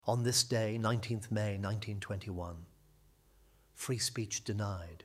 On this day, 19th May 1921, free speech denied.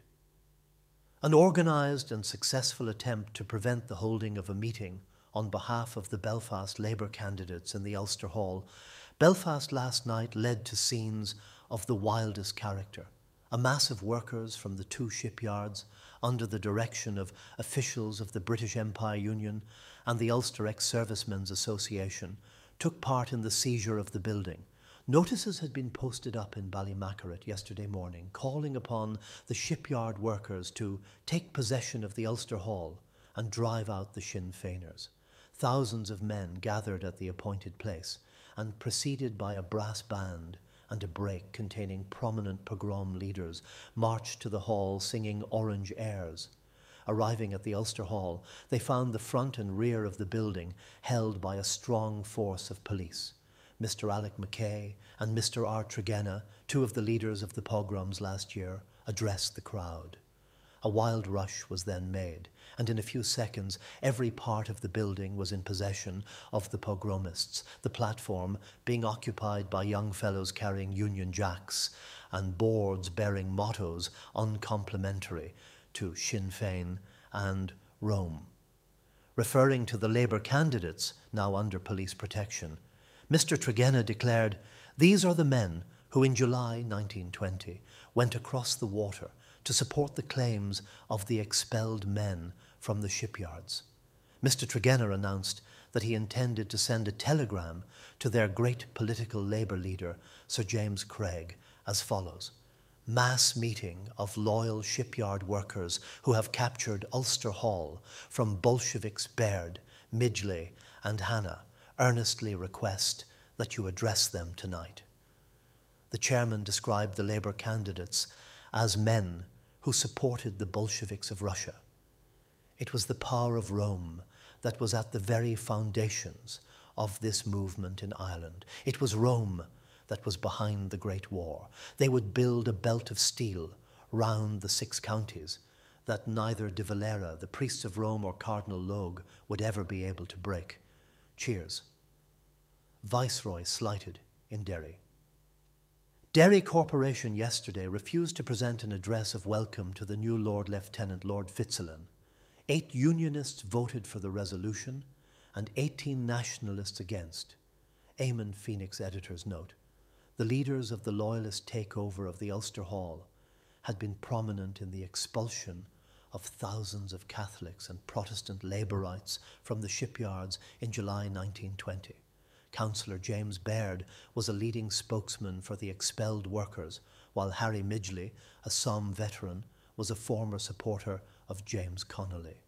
An organised and successful attempt to prevent the holding of a meeting on behalf of the Belfast Labour candidates in the Ulster Hall, Belfast last night led to scenes of the wildest character. A mass of workers from the two shipyards, under the direction of officials of the British Empire Union and the Ulster Ex-Servicemen's Association, took part in the seizure of the building. Notices had been posted up in Ballymacarrat yesterday morning, calling upon the shipyard workers to take possession of the Ulster Hall and drive out the Sinn Féiners. Thousands of men gathered at the appointed place, and preceded by a brass band and a brake containing prominent pogrom leaders, marched to the hall singing orange airs. Arriving at the Ulster Hall, they found the front and rear of the building held by a strong force of police. Mr. Alec Mackay and Mr. R. Tregenna, two of the leaders of the pogroms last year, addressed the crowd. A wild rush was then made, and in a few seconds every part of the building was in possession of the pogromists, the platform being occupied by young fellows carrying Union Jacks and boards bearing mottos uncomplimentary to Sinn Féin and Rome. Referring to the Labour candidates now under police protection, Mr. Tregenna declared, "These are the men who in July 1920 went across the water to support the claims of the expelled men from the shipyards." Mr. Tregenna announced that he intended to send a telegram to their great political Labour leader, Sir James Craig, as follows: "Mass meeting of loyal shipyard workers who have captured Ulster Hall from Bolsheviks Baird, Midgley and Hanna earnestly request that you address them tonight." The chairman described the Labour candidates as men who supported the Bolsheviks of Russia. It was the power of Rome that was at the very foundations of this movement in Ireland. It was Rome that was behind the Great War. They would build a belt of steel round the 6 counties that neither de Valera, the priests of Rome, or Cardinal Logue would ever be able to break. Cheers. Viceroy slighted in Derry. Derry Corporation yesterday refused to present an address of welcome to the new Lord Lieutenant Lord Fitzalan. 8 Unionists voted for the resolution and 18 Nationalists against. Eamon Phoenix editor's note: the leaders of the loyalist takeover of the Ulster Hall had been prominent in the expulsion of thousands of Catholics and Protestant Labourites from the shipyards in July 1920. Councillor James Baird was a leading spokesman for the expelled workers, while Harry Midgley, a Somme veteran, was a former supporter of James Connolly.